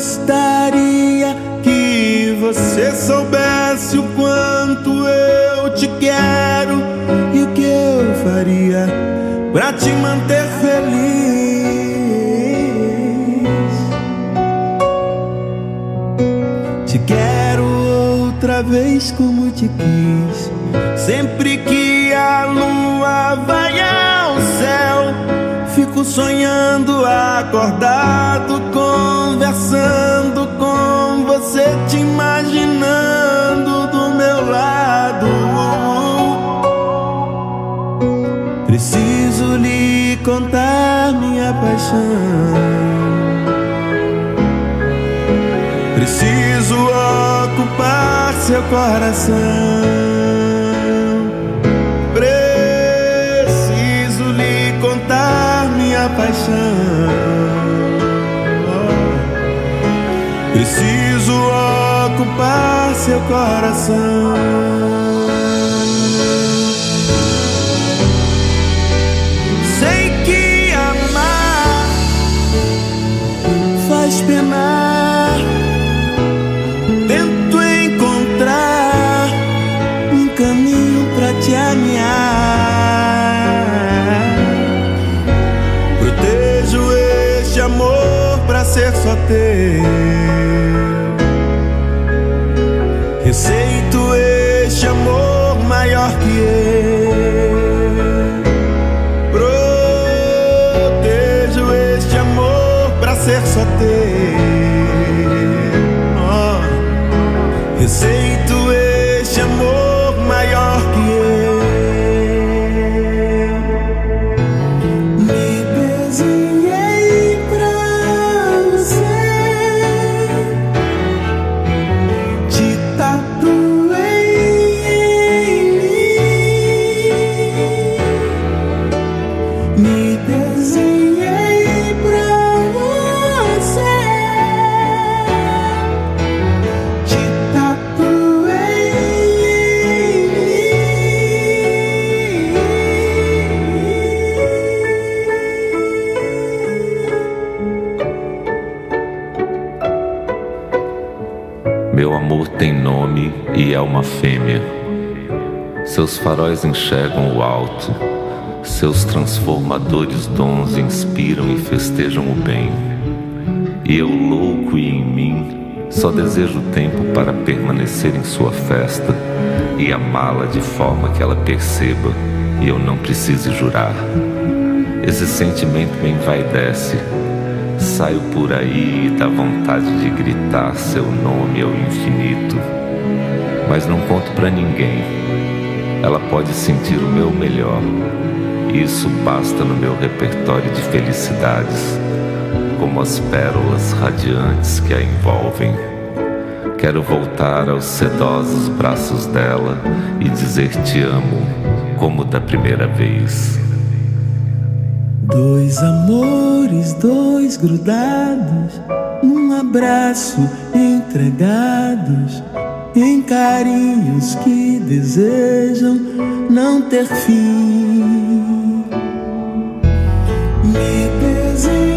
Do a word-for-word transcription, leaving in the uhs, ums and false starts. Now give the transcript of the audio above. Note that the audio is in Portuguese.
gostaria que você soubesse o quanto eu te quero e o que eu faria pra te manter feliz. Te quero outra vez como te quis. Sempre que a lua vai ao céu, fico sonhando acordado, conversando com você, te imaginando do meu lado. Preciso lhe contar minha paixão. Preciso ocupar seu coração. Preciso lhe contar minha paixão. Preciso ocupar seu coração. Sei que amar faz penar. Tento encontrar um caminho pra te ameaçar. Protejo este amor pra ser só teu. Receito este amor maior que eu. Protejo este amor pra ser só teu. Oh. Receito este amor maior que eu. Me desenhei pra você. Te tatuei em mim. Me desenhei pra você. Te tatuei em Meu amor tem nome e é uma fêmea. Seus faróis enxergam o alto. Seus transformadores dons inspiram e festejam o bem. E eu, louco e em mim, só desejo tempo para permanecer em sua festa e amá-la de forma que ela perceba e eu não precise jurar. Esse sentimento me envaidece. Saio por aí e dá vontade de gritar seu nome ao infinito. Mas não conto pra ninguém. Ela pode sentir o meu melhor. Isso basta no meu repertório de felicidades, como as pérolas radiantes que a envolvem. Quero voltar aos sedosos braços dela e dizer te amo, como da primeira vez. Dois amores, dois grudados, num abraço entregados, em carinhos que desejam não ter fim. Me desenhei